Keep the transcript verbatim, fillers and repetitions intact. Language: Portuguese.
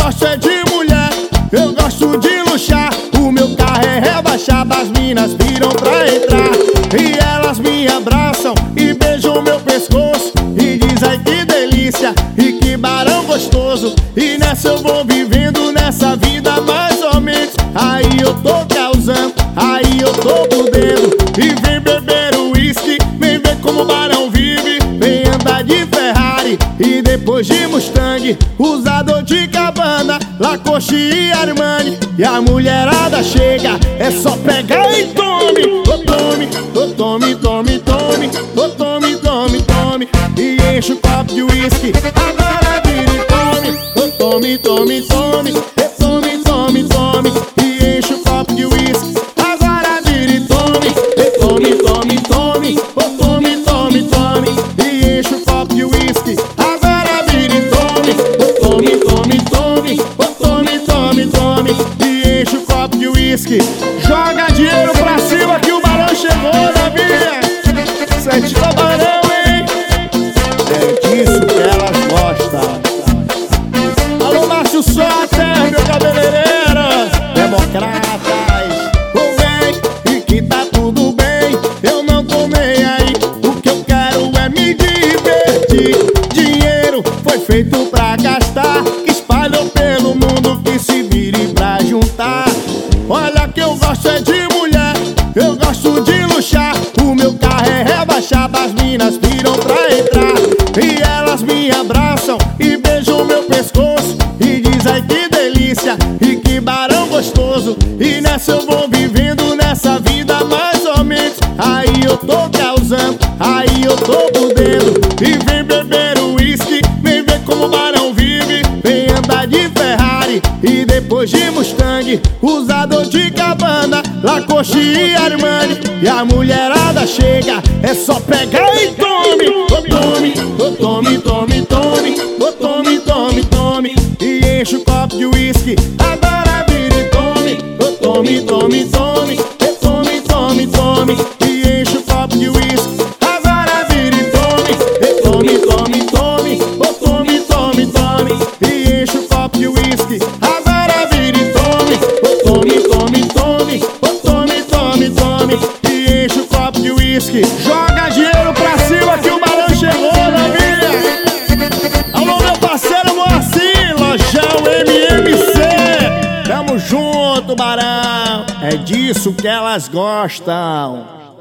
gosto é de mulher, eu gosto de luxar. O meu carro é rebaixado, as minas viram pra entrar. E elas me abraçam e beijam meu pescoço e diz ai que delícia e que barão gostoso. E nessa eu vou vivendo nessa vida mais ou menos. Aí eu tô causando, aí eu tô podendo. E vem beber o uísque, vem ver como o barão vive. Vem andar de Ferrari e depois de Mustang, usador de Cabana, Lacoste e Armani. E a mulherada chega, é só pegar e tome. Ô tome, ô tome, tome, tome. Ô tome, tome, tome. E enche o copo de uísque, agora vira e tome. Ô tome, tome, tome. E tome, tome, tome. E enche o copo de uísque, agora vira e tome. E tome, tome, tome. Ô tome, tome, tome. E enche o copo de uísque, agora vira e tome. Ô tome, tome, tome. Ô tome, tome, tome. E enche o copo de uísque. Joga dinheiro pra cima que o balão chegou, Davi. Sete barão, hein? É disso que elas gostam. Alô, Márcio Soter, meu cabeleireiro. Democratas, vem e que tá tudo bem. Eu não tô nem aí, o que eu quero é me divertir. Dinheiro foi feito pra gastar, que espalhou pelo mundo, que se vire pra juntar. Olha que eu gosto é de mulher, eu gosto de luxar. O meu carro é rebaixado, as minas viram pra entrar. E elas me abraçam e beijam meu pescoço e diz ai que delícia e que barão gostoso. E nessa eu vou vivendo nessa vida mais ou menos. Aí eu tô causando, aí eu tô podendo. E vem beber o uísque, vem ver como o barão vive. Vem andar de Ferrari e depois de Mustang, usador de Cabana, Lacoste e Armani. E a mulherada chega, é só pegar e tome. Ô tome, ô tome, tome, tome. Ô tome, tome, tome. E enche o copo de uísque, agora vira e tome. Ô tome, tome, tome. Ô tome, tome, tome. E enche o copo de uísque, agora vira e tome. Ô tome, tome, tome. Ô tome, tome, tome. E enche o copo de uísque, agora vira e tome. Ô tome, tome, tome. Ô tome, tome, tome. E enche o copo de uísque. Joga dinheiro pra cima que o balão chegou, Davi. Alô, meu parceiro Moacir, Lojão M M C. Tamo junto, barão. É disso que elas gostam.